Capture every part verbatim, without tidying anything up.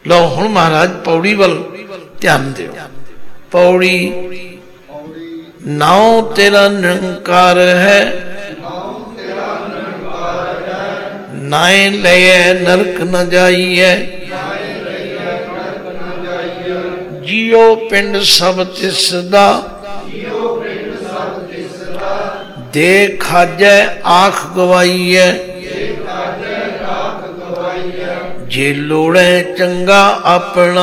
लो हुण महाराज पौड़ी वल ध्यान दिओ। पौड़ी नाउ तेरा निरंकार है, नाए लये नरक न जाइए, जियो पिंड सब तिसदा, दे खाजै आख गवाइए, जे लोड़े चंगा अपना,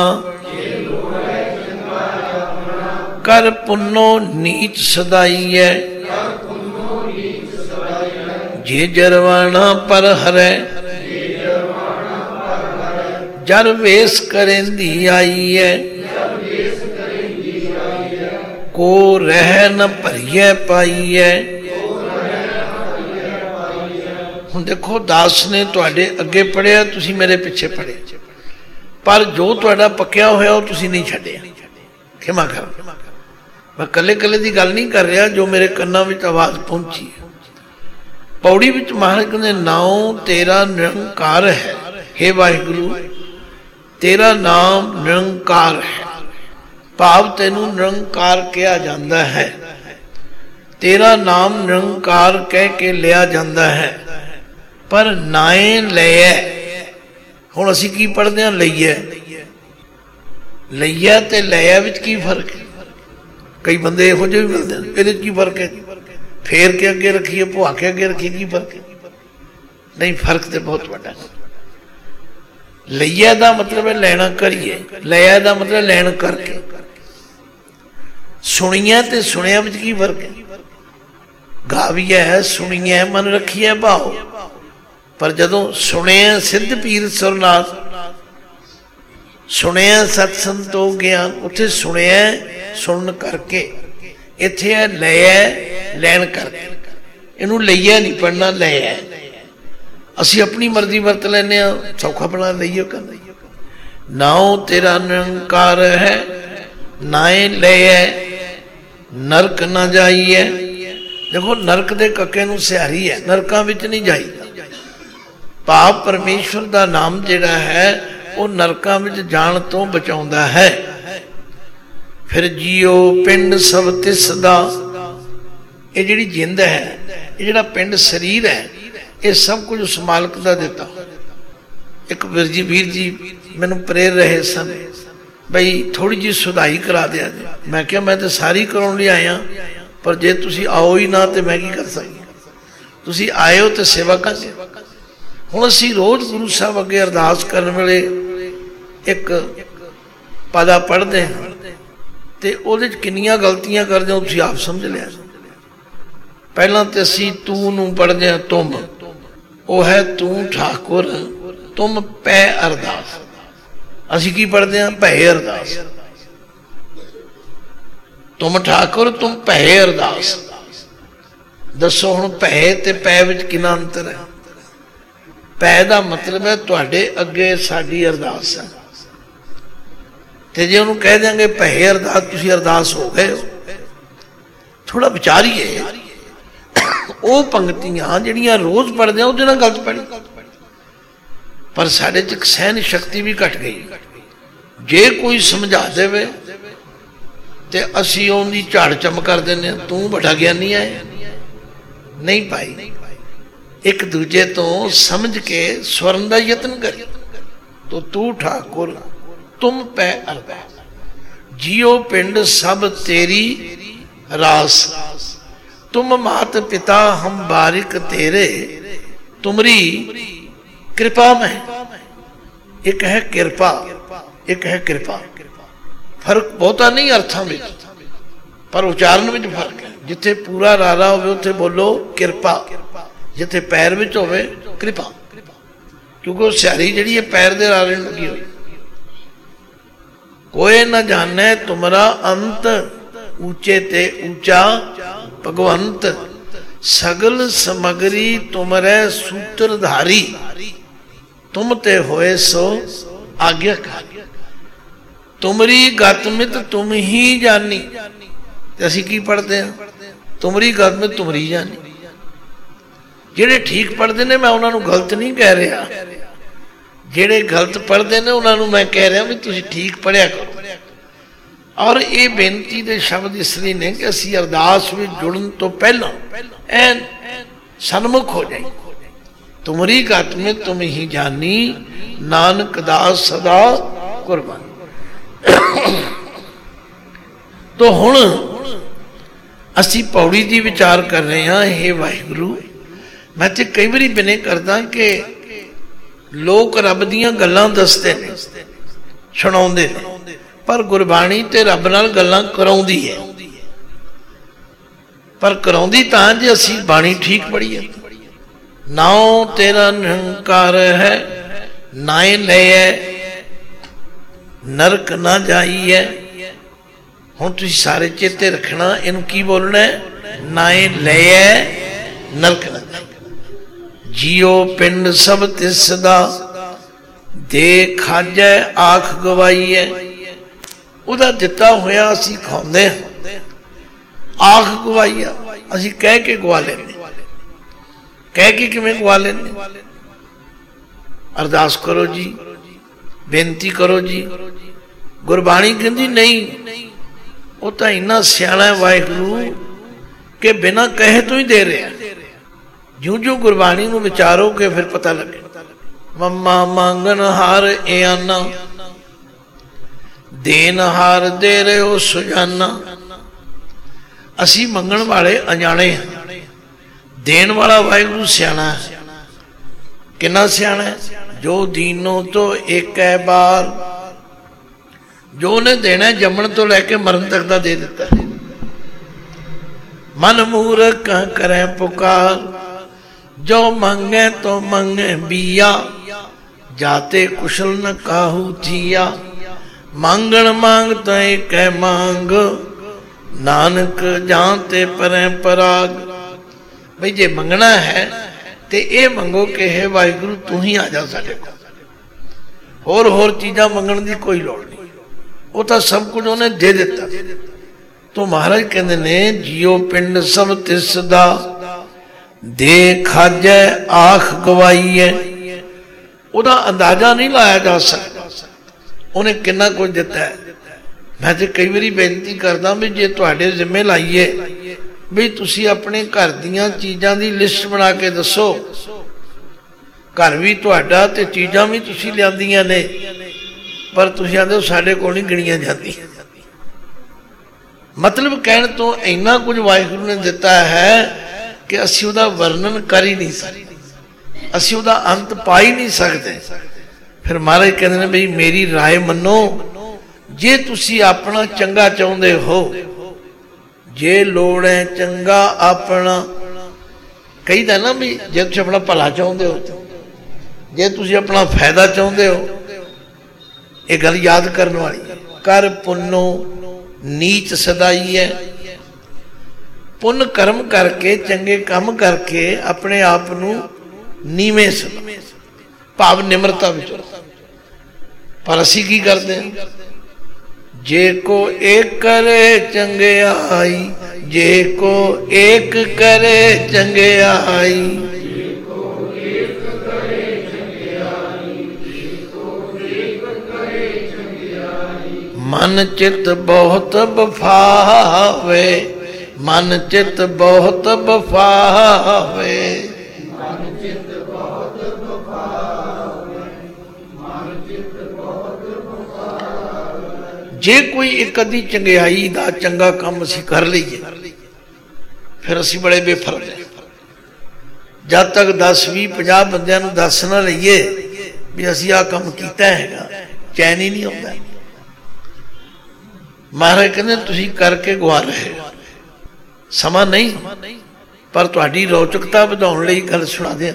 कर पुन्नो नीच सदाइए, जे जरवाना पर हरे, जर वेश करेंदी आई है, को रह न भरिए पाई है। हुण देखो दास ने तुहाडे अगे पढ़िया, तुसी मेरे पिछे पढ़े, पर जो तुहाडा पक्या होया वो तुसी नहीं छड्डिया। खिमा करो, मैं कले कले की गल नहीं कर रहा, जो मेरे कन्ना विच आवाज पहुंची है। पौड़ी विच महाराज कहंदे नाम तेरा निरंकार है, हे वाहिगुरु तेरा नाम निरंकार है, भाव तेनू निरंकार कहा जाता है। तेरा नाम निरंकार कह के लिया जाता है, पर नाए लैया। हुण असीं की पढ़दे हां लईए, लईया ते लैया विच की फर्क है? कई बंदे इहो जिहे भी मिलदे ने, इहदे की फर्क है? फेर के अगे रखिए, भुआ के अगे रखिए, की फर्क है? नहीं, फर्क तो बहुत बड़ा है। लईया दा मतलब है लैना करिए, लैया दा मतलब लैन करके। सुनिया ते सुनिया विच की फर्क है? गाविया है, सुनिया है, मन रखिए भाव, पर जदों सुने सिद्ध पीर सुरनाथ, सुने सत्संग तो ज्ञान, उत्थे सुने सुन करके, इत्थे है लैया लैन करके। इनू लईया नहीं पढ़ना, लैया। असी अपनी मर्जी वरत लेने, सौखा बना लईए कर। नाउ तेरा निरंकार है, नाए लैया नरक ना जाइए। देखो नरक दे कके नू सिहारी है, नरकां विच नहीं जाईदा। भाव परमेश्वर दा नाम जिहड़ा है वो नरकां विच जाण तो बचाउंदा है। फिर जियो पिंड सब तिसदा, ये जिहड़ी जिंद है, ये जिहड़ा पिंड शरीर है, ये सब कुछ उस मालक दा दिता। एक वीर जी वीर जी मैनू प्रेर रहे सन, बई थोड़ी जी सुधाई करा दिया जी। मैं क्या मैं तो सारी कराउण लई आया, पर जे तुसी आओ ही ना तो मैं की कर सकती? तुसी आए हो तो सेवा कर। हुण असीं रोज गुरु साहब अगे अरदास करन वेले एक पदा पढ़ते हैं, तो उहदे च किन्नियां गलतियां करदे हो तुसीं आप समझ लिया। पहला तो असीं तू नूं पढ़दे हां तुम, वो है तू ठाकुर तुम पै अरदास। असीं की पढ़ते हैं? भै अरदास। तुम ठाकुर तुम भै अरदास। दसो हुण भै ते पै विच किन्ना अंतर है? पै दा मतलब है तुहाडे अगे साडी अरदास है, ते जे उहनूं कह देंगे भै अरदास, तुसीं अरदास हो गए हो। थोड़ा विचारिए, वो पंक्तियां जिहड़ियां रोज पढ़दे आ उहदे नाल गलत पढ़ी, पर साडे च सहन शक्ति भी घट गई। जे कोई समझा देवे ते असीं उहदी झाड़ चम कर देने, तू बड़ा ज्ञानी है। नहीं भाई, एक दूजे तो समझ के स्वर्ण का यत्न कर। तो तू ठाकुर तुम पै अरदास, जियो पिंड सब तेरी रास, तुम मात पिता हम बारिक तेरे, तुमरी कृपा में। एक है कृपा, एक है कृपा। फर्क बहुता नहीं अर्थां में, पर उच्चारण में फर्क है। जिथे पूरा रारा होवे उथे बोलो कृपा, जिथे पैर में होवे कृपा, क्योंकि वो स्यारी जिहड़ी है पैर दे रारे लगी हुई। कोई न जाने तुमरा अंत, ऊंचे ते ऊंचा भगवंत, सगल समगरी तुमरे सूत्रधारी, तुम ते होए सो आज्ञाकारी। तुमरी गतमित तुम ही जानी। असीं की पढ़ते हैं? तुमरी गतमित तुमरी जानी। जिहड़े ठीक पढ़ते ने, मैं उन्होंने गलत नहीं कह रहा। ਜਿਹੜੇ ਗਲਤ ਪੜ੍ਹਦੇ ਨੇ ਉਹਨਾਂ ਨੂੰ ਮੈਂ ਕਹਿ ਰਿਹਾ ਵੀ ਤੁਸੀਂ ਠੀਕ ਪੜ੍ਹਿਆ ਕਰੋ। ਔਰ ਇਹ ਬੇਨਤੀ ਦੇ ਸ਼ਬਦ ਇਸ ਲਈ ਨੇ ਕਿ ਅਸੀਂ ਅਰਦਾਸ ਵਿੱਚ ਜੁੜਨ ਤੋਂ ਪਹਿਲਾਂ ਐਨ ਸਨਮੁਖ ਹੋ ਜਾਈਏ। ਤੁਮਰੀ ਗਤ ਮੇਂ ਤੁਮ ਹੀ ਜਾਨੀ, ਨਾਨਕ ਦਾਸ ਸਦਾ ਕੁਰਬਾਨ। ਤੋ ਹੁਣ ਅਸੀਂ ਪੌੜੀ ਦੀ ਵਿਚਾਰ ਕਰ ਰਹੇ ਹਾਂ। ਇਹ ਵਾਹਿਗੁਰੂ, ਮੈਂ ਤੇ ਕਈ ਵਾਰੀ ਬਿਨੇ ਕਰਦਾ ਕਿ ਲੋਕ ਰੱਬ ਦੀਆਂ ਗੱਲਾਂ ਦੱਸਦੇ ਨੇ, ਸੁਣਾਉਂਦੇ ਨੇ, ਪਰ ਗੁਰਬਾਣੀ ਤੇ ਰੱਬ ਨਾਲ ਗੱਲਾਂ ਕਰਾਉਂਦੀ ਹੈ। ਪਰ ਕਰਾਉਂਦੀ ਤਾਂ ਜੇ ਅਸੀਂ ਬਾਣੀ ਠੀਕ ਪੜ੍ਹੀਏ। ਨਾਉ ਤੇਰਾ ਨਿਰੰਕਾਰ ਹੈ, ਨਾਏ ਲਏ ਨਰਕ ਨਾ ਜਾਈਏ। ਹੁਣ ਤੁਸੀਂ ਸਾਰੇ ਚੇਤੇ ਰੱਖਣਾ, ਇਹਨੂੰ ਕੀ ਬੋਲਣਾ ਹੈ? ਨਾਏ ਲਏ ਨਰਕ ਨਾ ਜਾਈਏ। ਜੀਓ ਪਿੰਡ ਸਭ ਤਿਸ ਦਾ, ਦੇ ਖਾਜੈ ਆਖ ਗਵਾਈਏ। ਉਹਦਾ ਦਿੱਤਾ ਹੋਇਆ ਅਸੀਂ ਖਾਂਦੇ ਹਾਂ, ਆਖ ਗਵਾਈਆ ਅਸੀਂ ਕਹਿ ਕੇ ਗਵਾ ਲੈਂਦੇ। ਕਹਿ ਕੇ ਕਿਵੇਂ ਗਵਾ ਲੈਂਦੇ? ਅਰਦਾਸ ਕਰੋ ਜੀ, ਬੇਨਤੀ ਕਰੋ ਜੀ। ਗੁਰਬਾਣੀ ਕਹਿੰਦੀ ਨਹੀਂ, ਉਹ ਤਾਂ ਇੰਨਾ ਸਿਆਣਾ ਵਾਹਿਗੁਰੂ ਕਿ ਬਿਨਾਂ ਕਹੇ ਤੋਂ ਹੀ ਦੇ ਰਿਹਾ। ਜਿਉਂ ਜਿਉਂ ਗੁਰਬਾਣੀ ਨੂੰ ਵਿਚਾਰੋਗੇ ਫਿਰ ਪਤਾ ਲੱਗੇ। ਮੰਮਾ ਮੰਗਣ ਹਾਰ ਇਆਨਾ, ਦੇਨ ਹਾਰ ਦੇ ਰਹੇ ਹੋ ਸੁਜਾਨਾ। ਅਸੀਂ ਮੰਗਣ ਵਾਲੇ ਅਣਜਾਣੇ ਹਾਂ, ਦੇਣ ਵਾਲਾ ਵਾਹਿਗੁਰੂ ਸਿਆਣਾ ਹੈ। ਕਿੰਨਾ ਸਿਆਣਾ ਹੈ? ਜੋ ਦੀਨੋਂ ਤੋਂ ਇੱਕ ਹੈ ਬਾਰ, ਜੋ ਉਹਨੇ ਦੇਣਾ ਜੰਮਣ ਤੋਂ ਲੈ ਕੇ ਮਰਨ ਤੱਕ ਦਾ ਦੇ ਦਿੱਤਾ। ਮਨ ਮੂਰਖ ਕਰੇ ਪੁਕਾਰ, ਜੋ ਮੰਗੇ ਤੋ ਮੰਗੇ ਬੀਆ, ਜਾਤੇ ਕੁਸ਼ਲ ਨ ਕਾਹੂ ਥੀਆ। ਮੰਗਣ ਮੰਗ ਤਾਂ ਇੱਕ ਹੈ ਮੰਗ, ਨਾਨਕ ਜਾਂ ਤੇ ਪਰੈ ਪਰਾਗ। ਬਈ ਜੇ ਮੰਗਣਾ ਹੈ ਤੇ ਇਹ ਮੰਗੋ ਕਿ ਹੈ ਵਾਹਿਗੁਰੂ ਤੂੰ ਹੀ ਆ ਜਾ ਸਾਡੇ ਕੋਲ। ਹੋਰ ਹੋਰ ਚੀਜ਼ਾਂ ਮੰਗਣ ਦੀ ਕੋਈ ਲੋੜ ਨਹੀਂ, ਉਹ ਤਾਂ ਸਭ ਕੁਝ ਉਹਨੇ ਦੇ ਦਿੱਤਾ। ਤੋ ਮਹਾਰਾਜ ਕਹਿੰਦੇ ਨੇ ਜੀਓ ਪਿੰਡ ਸਭ ਤਿਸ ਦਾ, ਦੇ ਖਾਜੈ ਆਖ ਗਵਾਈਏ। ਉਹਦਾ ਅੰਦਾਜ਼ਾ ਨਹੀਂ ਲਾਇਆ ਜਾ ਸਕਦਾ ਉਹਨੇ ਕਿੰਨਾ ਕੁਝ ਦਿੱਤਾ ਹੈ। ਮੈਂ ਤੇ ਕਈ ਵਾਰੀ ਬੇਨਤੀ ਕਰਦਾ ਵੀ ਜੇ ਤੁਹਾਡੇ ਜ਼ਿੰਮੇ ਲਾਈਏ ਵੀ ਤੁਸੀਂ ਆਪਣੇ ਘਰ ਦੀਆਂ ਚੀਜ਼ਾਂ ਦੀ ਲਿਸਟ ਬਣਾ ਕੇ ਦੱਸੋ। ਘਰ ਵੀ ਤੁਹਾਡਾ ਤੇ ਚੀਜ਼ਾਂ ਵੀ ਤੁਸੀਂ ਲਿਆਂਦੀਆਂ ਨੇ, ਪਰ ਤੁਸੀਂ ਆਖਦੇ ਹੋ ਸਾਡੇ ਕੋਲ ਨਹੀਂ ਗਿਣੀਆਂ ਜਾਂਦੀਆਂ। ਮਤਲਬ ਕਹਿਣ ਤੋਂ ਇੰਨਾ ਕੁਝ ਵਾਹਿਗੁਰੂ ਨੇ ਦਿੱਤਾ ਹੈ ਕਿ ਅਸੀਂ ਉਹਦਾ ਵਰਣਨ ਕਰ ਹੀ ਨਹੀਂ ਸਕਦੇ, ਅਸੀਂ ਉਹਦਾ ਅੰਤ ਪਾ ਹੀ ਨਹੀਂ ਸਕਦੇ। ਫਿਰ ਮਹਾਰਾਜ ਕਹਿੰਦੇ ਨੇ ਬਈ ਮੇਰੀ ਰਾਏ ਮੰਨੋ, ਜੇ ਤੁਸੀਂ ਆਪਣਾ ਚੰਗਾ ਚਾਹੁੰਦੇ ਹੋ, ਜੇ ਲੋੜ ਹੈ ਚੰਗਾ ਆਪਣਾ, ਕਹੀਦਾ ਨਾ ਵੀ ਜੇ ਤੁਸੀਂ ਆਪਣਾ ਭਲਾ ਚਾਹੁੰਦੇ ਹੋ, ਜੇ ਤੁਸੀਂ ਆਪਣਾ ਫਾਇਦਾ ਚਾਹੁੰਦੇ ਹੋ, ਇਹ ਗੱਲ ਯਾਦ ਕਰਨ ਵਾਲੀ। ਕਰ ਪੁੰਨੋ ਨੀਚ ਸਦਾਈ ਹੈ। ਪੁੰਨ ਕਰਮ ਕਰਕੇ, ਚੰਗੇ ਕੰਮ ਕਰਕੇ ਆਪਣੇ ਆਪ ਨੂੰ ਨੀਵੇਂ ਸਦਾ, ਭਾਵ ਨਿਮਰਤਾ ਵਿੱਚ। ਪਰ ਅਸੀਂ ਕੀ ਕਰਦੇ ਹਾਂ? ਜੇ ਕੋ ਏਕ ਕਰੇ ਚੰਗਿਆਈ, ਜੇ ਕੋ ਏਕ ਕਰੇ ਚੰਗਿਆਈ, ਮਨ ਚਿਤ ਬਹੁਤ ਬਫਾਵੇ, ਮਨ ਚਿਤ ਬਹੁਤ ਬਫਾਵੇ। ਜੇ ਕੋਈ ਇੱਕ ਅੱਧੀ ਚੰਗਿਆਈ ਦਾ ਚੰਗਾ ਕੰਮ ਅਸੀਂ ਕਰ ਲਈਏ ਫਿਰ ਅਸੀਂ ਬੜੇ ਬੇਫਰਜ਼ ਹਾਂ। ਜਦ ਤੱਕ ਦਸ ਵੀਹ ਪੰਜਾਹ ਬੰਦਿਆਂ ਨੂੰ ਦੱਸ ਨਾ ਲਈਏ ਵੀ ਅਸੀਂ ਆਹ ਕੰਮ ਕੀਤਾ ਹੈਗਾ, ਚੈਨ ਹੀ ਨਹੀਂ ਆਉਂਦਾ। ਮਹਾਰਾਜ ਕਹਿੰਦੇ ਤੁਸੀਂ ਕਰਕੇ ਗਵਾ ਰਹੇ ਹੋ, ਸਮਾਂ ਨਹੀਂ, ਪਰ ਤੁਹਾਡੀ ਰੌਚਕਤਾ ਵਧਾਉਣ ਲਈ ਗੱਲ ਸੁਣਾ ਦਿਆਂ।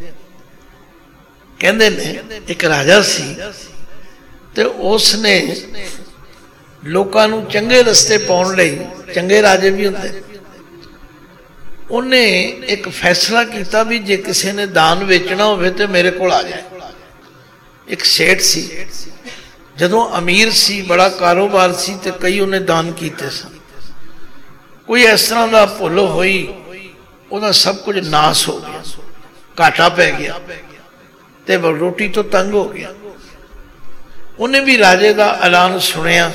ਕਹਿੰਦੇ ਨੇ ਇੱਕ ਰਾਜਾ ਸੀ ਤੇ ਉਸ ਨੇ ਲੋਕਾਂ ਨੂੰ ਚੰਗੇ ਰਸਤੇ ਪਾਉਣ ਲਈ, ਚੰਗੇ ਰਾਜੇ ਵੀ ਹੁੰਦੇ, ਉਹਨੇ ਇੱਕ ਫੈਸਲਾ ਕੀਤਾ ਵੀ ਜੇ ਕਿਸੇ ਨੇ ਦਾਨ ਵੇਚਣਾ ਹੋਵੇ ਤੇ ਮੇਰੇ ਕੋਲ ਆ ਜਾਏ। ਇੱਕ ਸੇਠ ਸੀ, ਜਦੋਂ ਅਮੀਰ ਸੀ, ਬੜਾ ਕਾਰੋਬਾਰ ਸੀ ਤੇ ਕਈ ਉਹਨੇ ਦਾਨ ਕੀਤੇ ਸਨ। ਕੋਈ ਇਸ ਤਰ੍ਹਾਂ ਦਾ ਭੁੱਲ ਹੋਈ, ਉਹਦਾ ਸਭ ਕੁਝ ਨਾਸ ਹੋ ਗਿਆ, ਘਾਟਾ ਪੈ ਗਿਆ। ते रोटी तो तंग हो गया। उन्हें भी राजे का ऐलान सुनिया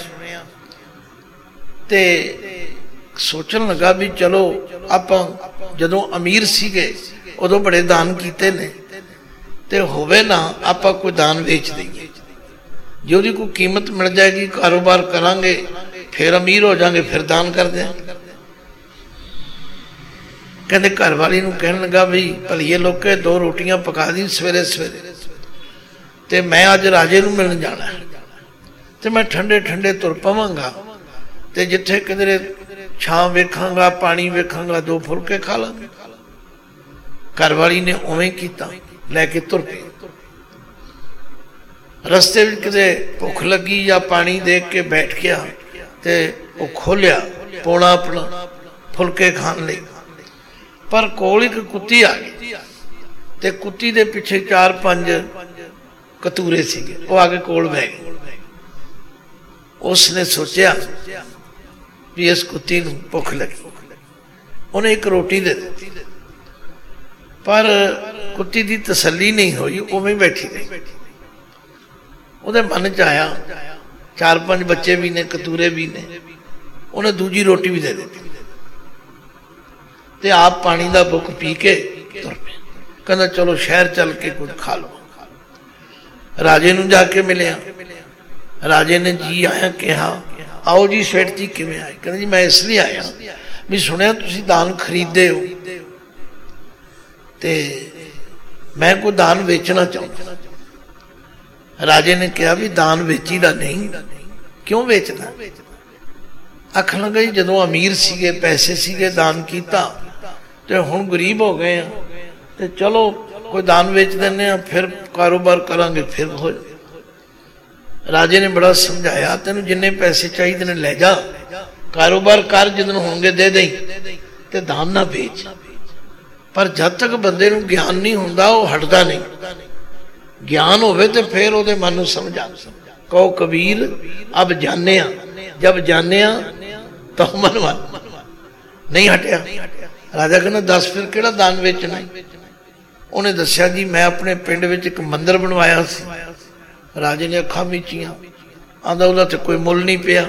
ते सोचन लगा भी चलो आप जदों अमीर सीगे उदों बड़े दान किए ने ते होवे ना आप कोई दान वेच देंगे, जो दी कोई कीमत मिल जाएगी कारोबार करांगे फिर अमीर हो जाएंगे फिर दान कर देंगे। कहते घर वाली नूं कहन लगा भी भलीए लोके दो रोटियां पका दी सवेरे सवेरे ते मैं अज राजे नूं मिलण जाना है ते मैं ठंडे ठंडे तुर पवांगा ते जिथे किधरे छां वेखांगा पानी वेखांगा दो फुलके खा लांगे। घर वाली ने उवें कीता, लैके तुर पे। रस्ते में किते भुख लगी या पानी देख के बैठ गया ते वो खोलिया पौना अपना फुलके खान लई, पर कोल एक कुत्ती आ गई ते कुत्ती दे पिछे चार पांच कतूरे सीगे, वो आगे कोल बह गए। उसने सोचा भी इस कुत्ती नूं भुख लगी, उन्हें एक रोटी दे दी, पर कुत्ती दी तसल्ली नहीं हुई, उवें बैठी रही। उहदे मन च आया चार पांच बच्चे भी ने कतूरे भी ने, उन्हें दूजी रोटी भी दे दी ते आप पानी का बुक पी के तुर पे। कहना चलो शहर चल के कुछ खा लो। राजे नूं जाके मिलिया, राजे ने जी आया कहा आओ जी सेठ जी किवें आए? कहते जी मैं इसलिए आया भी सुनिया तुसीं दान खरीदे हो ते मैं कोई दान वेचना चाहता। राजे ने कहा भी दान वेची दा नहीं, क्यों वेचना? आखन लगा जी जदों अमीर सीगे पैसे सीगे दान कीता ते हुण गरीब हो गए हैं ते चलो कोई दान वेच देने फिर कारोबार करांगे फिर हो। राजे ने बड़ा समझाया तेन जिन्ने पैसे चाहिए ने ले जा, कारोबार कर, जिदन होंगे दे दे ते दान ना बेच। पर जब तक बंदे नूं ज्ञान नहीं हुंदा वो हटदा नहीं, ज्ञान होवे ते फिर ओदे मन नूं समझा। कहो कबीर अब जानिया, जब जानिया तो मन मन नहीं हटिया। राजा कहना दस फिर केड़ा दान वेचना? उन्हें दस्या जी मैं अपने पिंड विच एक मंदिर बनवाया सी। राजे ने अखां मीचियां, आंदा उहदा ते कोई मुल नहीं पिया।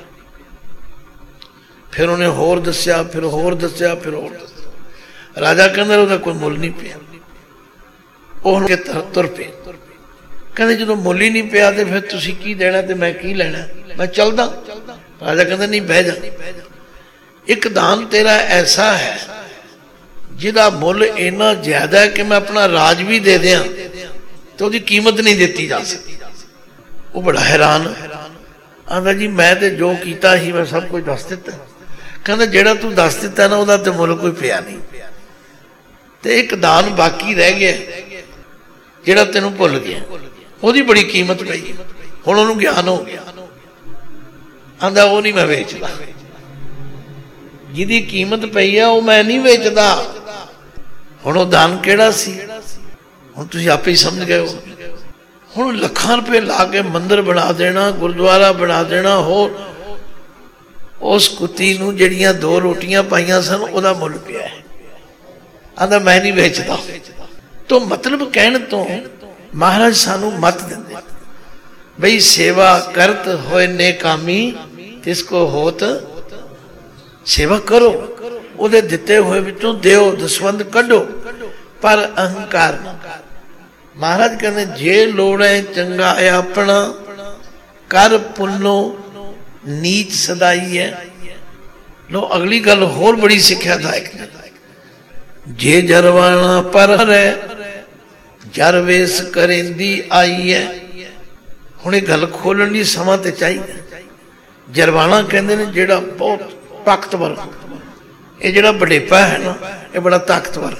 फिर उन्हें होर दस्या, फिर होर दस्या, फिर होर दस्या। राजा कहंदा उहदा कोई मुल नहीं पिया। ओह के तुर पे। कहंदे जदों मुल ही नहीं पिया ते फिर तुसीं की देना ते मैं की लेना, मैं चलदा। राजा कहंदा नहीं बह जा, एक दान तेरा ऐसा है जिहदा मुल इन्ना ज्यादा है कि मैं अपना राज भी दे दियां तो उसकी कीमत नहीं दी जा सकती। वो बड़ा हैरान आंदा जी मैं तो जो कीता ही मैं सब कुछ दस दिता। कहंदा जिहड़ा तू दस दिता ना उहदा ते मुल कोई पिया नहीं, ते एक दान बाकी रह गया जिहड़ा तैनूं भुल गया, ਉਹਦੀ बड़ी कीमत पई, हुण ਉਹਨੂੰ ज्ञान हो गया। आंदा वो नहीं मैं वेचदा, जिहदी कीमत पई है वो मैं नहीं वेचदा। हुण ਉਹ दान ਕਿਹੜਾ ਸੀ? हुण तुसीं आपे ही समझ गए हो। हुण ਲੱਖਾਂ रुपए ला के मंदिर बना देना, गुरुद्वारा बना देना, हो उस कुत्ती नूं ਜਿਹੜੀਆਂ दो रोटियां पाईयां सन ਉਹਦਾ ਮੁੱਲ ਪਿਆ है। आंदा मैं नहीं वेचदा। तो मतलब कहण तो महाराज सानू मत देंदे बई सेवा करत होए नेकामी तिसको होत सेवा करो, ਉਹਦੇ ਦਿੱਤੇ ਹੋਏ ਵਿੱਚੋਂ ਦਿਓ, ਦਸਵੰਧ ਕੱਢੋ, पर अहंकार ना कर। महाराज कहते जे लोड़ है चंगा है अपना कर पुन्नो नीच सदाई है। लो अगली गल होर बड़ी सिक्ख्यादायक है। जे जरवाना पर है जरवेस करेंदी आई है। हुण ये गल खोलण लई समा ते चाहिए। जरवाना कहते ने जिहड़ा बहुत ताकतवर, ये जिहड़ा वडेपा है ना ये बड़ा ताकतवर,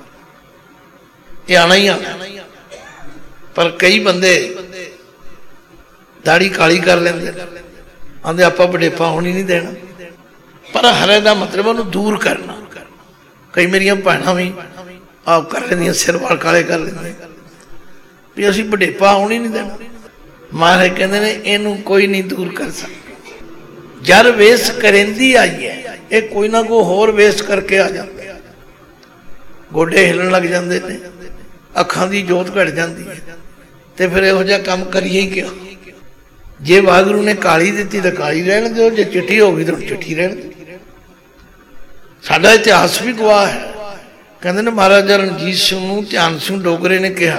ये आना ही आना। पर कई बंदे दाड़ी काली कर लेंदे, आंदे आपां वडेपा होण ही नहीं देना। पर हरे दा मतलब उहनूं दूर करना। कई मेरियां भैणां भी आप कर लेंदियां, सिर वाल काले कर लेंदे भी असीं वडेपा होण ही नहीं देना। महाराज कहंदे ने इहनूं कोई नहीं दूर कर सकदा। जर वेस करेंदी आई है, ये कोई ना कोई होर वेस करके आ जांदा, गोडे हिलन लग जाते हैं, ਅੱਖਾਂ ਦੀ ਜੋਤ ਘਟ ਜਾਂਦੀ ਹੈ। ਤੇ ਫਿਰ ਇਹੋ ਜਿਹਾ ਕੰਮ ਕਰੀਏ ਹੀ ਕਿਉਂ? ਜੇ ਵਾਹਿਗੁਰੂ ਨੇ ਕਾਲੀ ਦਿੱਤੀ ਤਾਂ ਕਾਲੀ ਰਹਿਣ ਦਿਓ, ਜੇ ਚਿੱਟੀ ਹੋ ਗਈ ਤਾਂ ਚਿੱਟੀ ਰਹਿਣ ਦਿਓ। ਸਾਡਾ ਇਤਿਹਾਸ ਵੀ ਗਵਾਹ ਹੈ। ਕਹਿੰਦੇ ਨੇ ਮਹਾਰਾਜਾ ਰਣਜੀਤ ਸਿੰਘ ਨੂੰ ਧਿਆਨ ਸਿੰਘ ਡੋਗਰੇ ਨੇ ਕਿਹਾ,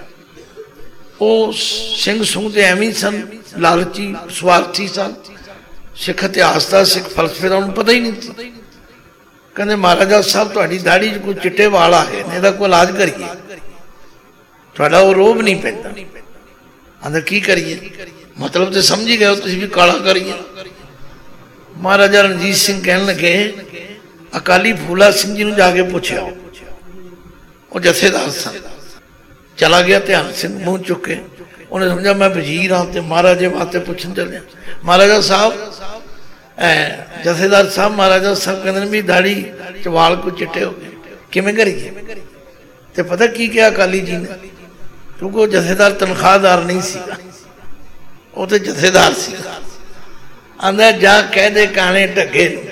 ਉਹ ਸਿੰਘ ਸੁੰਘ ਤੇ ਐਵੇਂ ਸਨ, ਲਾਲਚੀ ਸਵਾਰਥੀ ਸਨ। ਸਿੱਖ ਇਤਿਹਾਸ ਦਾ, ਸਿੱਖ ਫਲਸਫੇ ਦਾ ਉਹਨੂੰ ਪਤਾ ਹੀ ਨਹੀਂ ਸੀ। ਕਹਿੰਦੇ ਮਹਾਰਾਜਾ ਸਾਹਿਬ ਤੁਹਾਡੀ ਦਾੜੀ 'ਚ ਕੋਈ ਚਿੱਟੇ ਵਾਲ ਆ ਗਏ ਨੇ, ਇਹਦਾ ਕੋਈ ਇਲਾਜ ਕਰੀਏ, ਤੁਹਾਡਾ ਉਹ ਰੋਬ ਨਹੀਂ ਪੈਂਦਾ। ਆਂਦਾ ਕੀ ਕਰੀਏ? ਮਤਲਬ ਤੇ ਸਮਝ ਹੀ ਗਏ ਤੁਸੀਂ ਵੀ ਕਾਲਾ ਕਰੀਏ। ਮਹਾਰਾਜਾ ਰਣਜੀਤ ਸਿੰਘ ਕਹਿਣ ਲੱਗੇ ਅਕਾਲੀ ਫੂਲਾ ਸਿੰਘ ਜੀ ਨੂੰ ਜਾ ਕੇ ਪੁੱਛਿਆ, ਉਹ ਜਥੇਦਾਰ ਸਨ। ਚਲਾ ਗਿਆ ਧਿਆਨ ਸਿੰਘ ਮੂੰਹ ਚੁੱਕ ਕੇ, ਉਹਨੇ ਸਮਝਿਆ ਮੈਂ ਵਜ਼ੀਰ ਹਾਂ ਤੇ ਮਹਾਰਾਜੇ ਵਾਸਤੇ ਪੁੱਛਣ ਚੱਲਿਆ। ਮਹਾਰਾਜਾ ਸਾਹਿਬ ਜਥੇਦਾਰ ਸਾਹਿਬ ਮਹਾਰਾਜਾ ਸਾਹਿਬ ਕਹਿੰਦੇ ਨੇ ਵੀ ਦਾੜੀ ਚ ਵਾਲ ਕੋ ਚਿੱਟੇ ਹੋ ਗਏ, ਕਿਵੇਂ ਕਰੀਏ? ਤੇ ਪਤਾ ਕੀ ਕਿਹਾ ਅਕਾਲੀ ਜੀ ਨੇ? ਕਿਉਂਕਿ ਉਹ ਜਥੇਦਾਰ ਤਨਖਾਹਦਾਰ ਨਹੀਂ ਸੀਗਾ, ਉਹ ਤੇ ਜਥੇਦਾਰ ਸੀਗਾ। ਆਂਦਾ ਜਾ ਕਹਿ ਦੇ ਕਾਣੇ ਢੱਗੇ ਨੂੰ,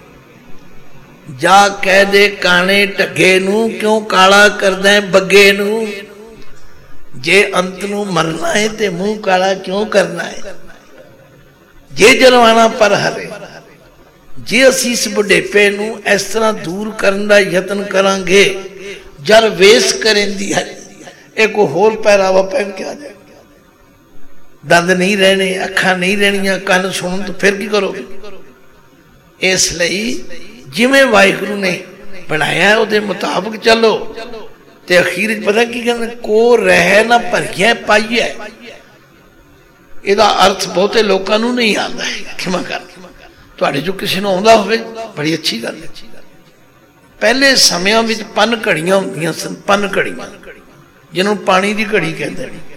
ਜਾ ਕਹਿ ਦੇ ਕਾਣੇ ਢੱਗੇ ਨੂੰ, ਕਿਉਂ ਕਾਲਾ ਕਰਦਾ ਬੱਗੇ ਨੂੰ? ਜੇ ਅੰਤ ਨੂੰ ਮਰਨਾ ਹੈ ਤੇ ਮੂੰਹ ਕਾਲਾ ਕਿਉਂ ਕਰਨਾ ਹੈ? ਜੇ ਜਰਵਾਣਾ ਪਰ ਹਰੇ, ਜੇ ਅਸੀਂ ਇਸ ਬੁਢੇਪੇ ਨੂੰ ਇਸ ਤਰ੍ਹਾਂ ਦੂਰ ਕਰਨ ਦਾ ਯਤਨ ਕਰਾਂਗੇ, ਜਰ ਵੇਸ ਕਰੇਂਦੀ ਹੈ, ਇਹ ਕੋਈ ਹੋਰ ਪਹਿਰਾਵਾ ਪਹਿਨ ਕੇ ਆ ਜਾਏ, ਦੰਦ ਨਹੀਂ ਰਹਿਣੇ, ਅੱਖਾਂ ਨਹੀਂ ਰਹਿਣੀਆਂ, ਕੰਨ ਸੁਣਨ ਤੋਂ ਫਿਰ ਕੀ ਕਰੋਗੇ? ਇਸ ਲਈ ਜਿਵੇਂ ਵਾਹਿਗੁਰੂ ਨੇ ਬਣਾਇਆ ਉਹਦੇ ਮੁਤਾਬਕ ਚੱਲੋ। ਤੇ ਅਖੀਰ ਚ ਪਤਾ ਕੀ ਕਹਿੰਦੇ? ਕੋ ਰਹਿ ਨਾ ਭਰੀਏ ਪਾਈਏ। ਇਹਦਾ ਅਰਥ ਬਹੁਤੇ ਲੋਕਾਂ ਨੂੰ ਨਹੀਂ ਆਉਂਦਾ ਹੈ, ਖਿਮਾ ਕਰ। ਤੁਹਾਡੇ ਜੋ ਕਿਸੇ ਨੂੰ ਆਉਂਦਾ ਹੋਵੇ ਬੜੀ ਅੱਛੀ ਗੱਲ ਹੈ। ਪਹਿਲੇ ਸਮਿਆਂ ਵਿੱਚ ਪੰਨ ਘੜੀਆਂ ਹੁੰਦੀਆਂ ਸਨ, ਪੰਨ ਘੜੀਆਂ ਜਿਹਨੂੰ ਪਾਣੀ ਦੀ ਘੜੀ ਕਹਿੰਦੇ ਨੇ।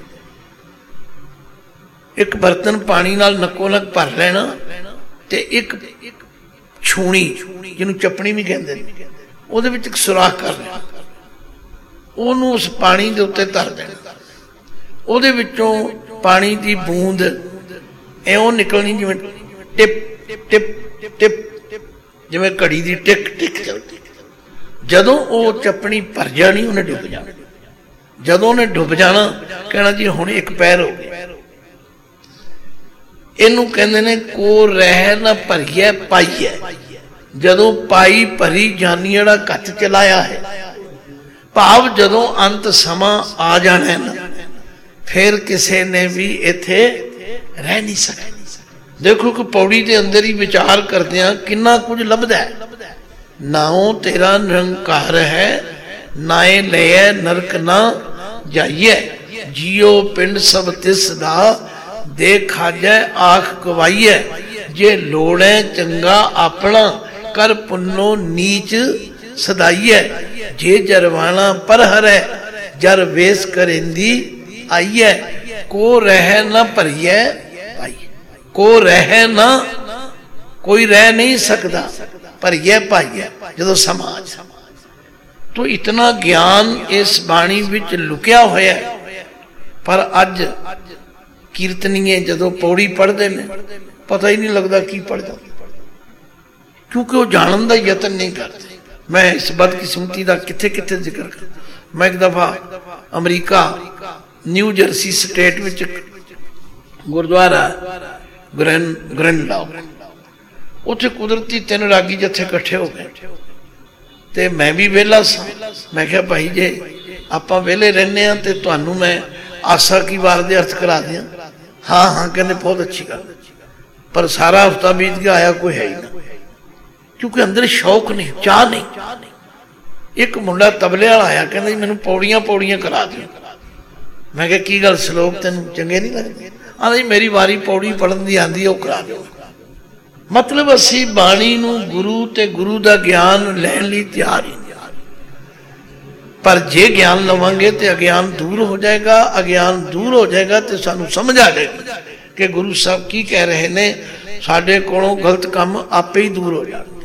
ਇੱਕ ਬਰਤਨ ਪਾਣੀ ਨਾਲ ਨੱਕੋ ਨੱਕ ਭਰ ਲੈਣਾ ਤੇ ਇੱਕ ਛੂਣੀ ਜਿਹਨੂੰ ਚੱਪਣੀ ਵੀ ਕਹਿੰਦੇ ਨੇ, ਉਹਦੇ ਵਿੱਚ ਇੱਕ ਸੁਰਾਖ ਕਰ ਲੈਣਾ, ਉਹਨੂੰ ਉਸ ਪਾਣੀ ਦੇ ਉੱਤੇ ਧਰ ਦੇਣਾ। ਉਹਦੇ ਵਿੱਚੋਂ ਪਾਣੀ ਦੀ ਬੂੰਦ ਇਉਂ ਨਿਕਲਣੀ ਜਿਵੇਂ ਟਿਪ ਟਿਪ ਟਿਪ, ਜਿਵੇਂ ਘੜੀ ਦੀ ਟਿਕ ਟਿਕ ਚੱਲਦੀ। ਜਦੋਂ ਉਹ ਚੱਪਣੀ ਭਰ ਜਾਣੀ ਉਹਨੇ ਡੁੱਬ ਜਾਣਾ। ਜਦੋਂ ਉਹਨੇ ਡੁੱਬ ਜਾਣਾ ਕਹਿਣਾ ਜੀ ਹੁਣ ਇੱਕ ਪੈਰ ਹੋ ਗਿਆ। ਇਹਨੂੰ ਕਹਿੰਦੇ ਨੇ ਕੋ ਰਹਿ ਨਾ ਭਰੀਏ ਪਾਈਏ। ਜਦੋਂ ਪਾਈ ਭਰੀ ਜਾਨੀ ਜਿਹੜਾ ਕੱਚ ਚਲਾਇਆ ਹੈ, ਭਾਵ ਜਦੋਂ ਅੰਤ ਸਮਾਂ ਆ ਜਾਣਾ ਨਾ, ਫਿਰ ਕਿਸੇ ਨੇ ਵੀ ਇੱਥੇ ਰਹਿ ਨਹੀਂ ਸਕਣਾ। ਦੇਖੋ ਕਿ ਪੌੜੀ ਦੇ ਅੰਦਰ ਹੀ ਵਿਚਾਰ ਕਰਦਿਆਂ ਕਿੰਨਾ ਕੁਝ ਲੱਭਦਾ ਹੈ। ਨਾਉ ਤੇਰਾ ਨਿਰੰਕਾਰ ਹੈ, ਨਾਏ ਲਏ ਨਰਕ ਨਾ ਜਾਈਏ, ਜੀਓ ਪਿੰਡ ਸਭ ਤਿਸ ਦਾ, ਦੇ ਖਾਜੈ ਆਖ ਗਵਾਈਏ, ਜੇ ਲੋੜੈ ਚੰਗਾ ਆਪਣਾ, ਕਰ ਪੁੰਨੋ ਨੀਚ ਸਦਾਈਏ, ਜੇ ਜਰਵਾਣਾ ਪਰ ਹਰੈ, ਜਰ ਵੇਸ ਕਰੇਂਦੀ ਆਈਏ, ਕੋ ਰਹਿ ਨਾ ਭਰੀਏ ਭਾਈ। ਕੋ ਰਹਿ ਨਾ, ਕੋਈ ਰਹਿ ਨਹੀਂ ਸਕਦਾ, ਭਰੀਏ ਭਾਈਏ ਜਦੋਂ ਸਮਾਜ। ਤੋ ਇਤਨਾ ਗਿਆਨ ਇਸ ਬਾਣੀ ਵਿੱਚ ਲੁਕਿਆ ਹੋਇਆ। ਪਰ ਅੱਜ ਕੀਰਤਨੀਏ ਜਦੋਂ ਪੌੜੀ ਪੜ੍ਹਦੇ ਨੇ ਪਤਾ ਹੀ ਨਹੀਂ ਲੱਗਦਾ ਕੀ ਪੜ੍ਹਦਾ, ਕਿਉਂਕਿ ਉਹ ਜਾਣਨ ਦਾ ਯਤਨ ਨਹੀਂ ਕਰਦੇ। ਮੈਂ ਇਸ ਬਦਕਿਸਮਤੀ ਦਾ ਕਿੱਥੇ ਕਿੱਥੇ ਜ਼ਿਕਰ ਕਰ। ਮੈਂ ਇੱਕ ਦਫਾ ਅਮਰੀਕਾ ਨਿਊ ਜਰਸੀ ਸਟੇਟ ਵਿੱਚ ਗੁਰਦੁਆਰਾ ਗ੍ਰੈਂਡ ਗ੍ਰੈਂਡਲਾਓ, ਉੱਥੇ ਕੁਦਰਤੀ ਤਿੰਨ ਰਾਗੀ ਜੱਥੇ ਇਕੱਠੇ ਹੋ ਗਏ ਤੇ ਮੈਂ ਵੀ ਵਿਹਲਾ ਸਾਂ। ਮੈਂ ਕਿਹਾ ਭਾਈ ਜੇ ਆਪਾਂ ਵਿਹਲੇ ਰਹਿੰਦੇ ਹਾਂ ਤੇ ਤੁਹਾਨੂੰ ਮੈਂ ਆਸਾ ਕੀ ਵਾਰ ਦੇ ਅਰਥ ਕਰਾ ਦਿਆਂ। ਹਾਂ ਹਾਂ ਕਹਿੰਦੇ ਬਹੁਤ ਅੱਛੀ ਗੱਲ, ਪਰ ਸਾਰਾ ਹਫਤਾ ਬੀਤ ਗਿਆ, ਆਇਆ ਕੋਈ ਹੈ ਹੀ ਨਾ, ਕਿਉਂਕਿ ਅੰਦਰ ਸ਼ੌਕ ਨਹੀਂ, ਚਾਹ ਨਹੀਂ। ਇੱਕ ਮੁੰਡਾ ਤਬਲੇ ਵਾਲਾ ਆਇਆ, ਕਹਿੰਦਾ ਜੀ ਮੈਨੂੰ ਪੌੜੀਆਂ ਪੌੜੀਆਂ ਕਰਾ ਦਿਓ। ਮੈਂ ਕਿਹਾ ਕੀ ਗੱਲ ਸਲੋਕ ਤੈਨੂੰ ਚੰਗੇ ਨਹੀਂ ਲੱਗਦੇ? ਆਂਦਾ ਜੀ ਮੇਰੀ ਵਾਰੀ ਪੌੜੀ ਪੜ੍ਹਨ ਦੀ ਆਂਦੀ ਹੈ, ਉਹ ਕਰਾ ਦਿਓ। ਮਤਲਬ ਅਸੀਂ ਬਾਣੀ ਨੂੰ ਗੁਰੂ ਤੇ ਗੁਰੂ ਦਾ ਗਿਆਨ ਲੈਣ ਲਈ ਤਿਆਰ ਹੀ ਨਹੀਂ। ਪਰ ਜੇ ਗਿਆਨ ਲਵਾਂਗੇ ਤੇ ਅਗਿਆਨ ਦੂਰ ਹੋ ਜਾਏਗਾ। ਅਗਿਆਨ ਦੂਰ ਹੋ ਜਾਏਗਾ ਤੇ ਸਾਨੂੰ ਸਮਝ ਆ ਜਾਏਗੀ ਕਿ ਗੁਰੂ ਸਾਹਿਬ ਕੀ ਕਹਿ ਰਹੇ ਨੇ। ਸਾਡੇ ਕੋਲੋਂ ਗਲਤ ਕੰਮ ਆਪੇ ਹੀ ਦੂਰ ਹੋ ਜਾਣਗੇ।